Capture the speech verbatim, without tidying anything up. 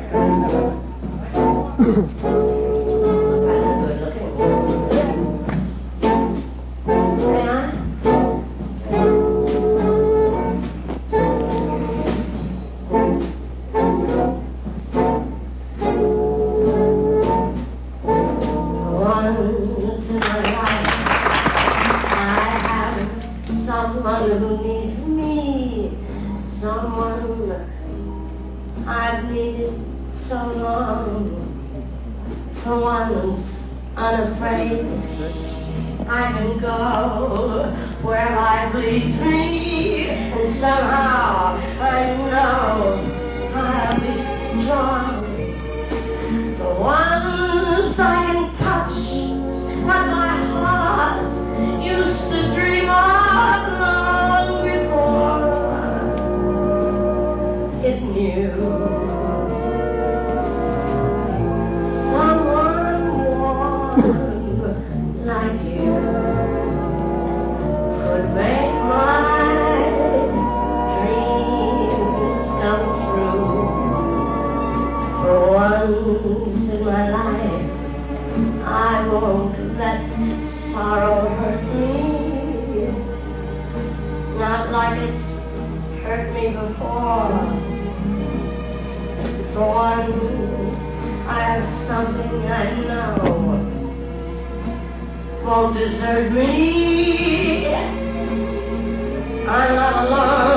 Someone who needs me, someone I've needed so long, someone unafraid. I can go where life leads me, and somehow I know I'll be strong. The ones I can touch, what my heart used to dream of long before it knew. Someone warm like you could make my dreams come true. For once in my life, I won't let sorrow hurt me, not like it's hurt me before. For once, I have something I know won't desert me. I'm not alone.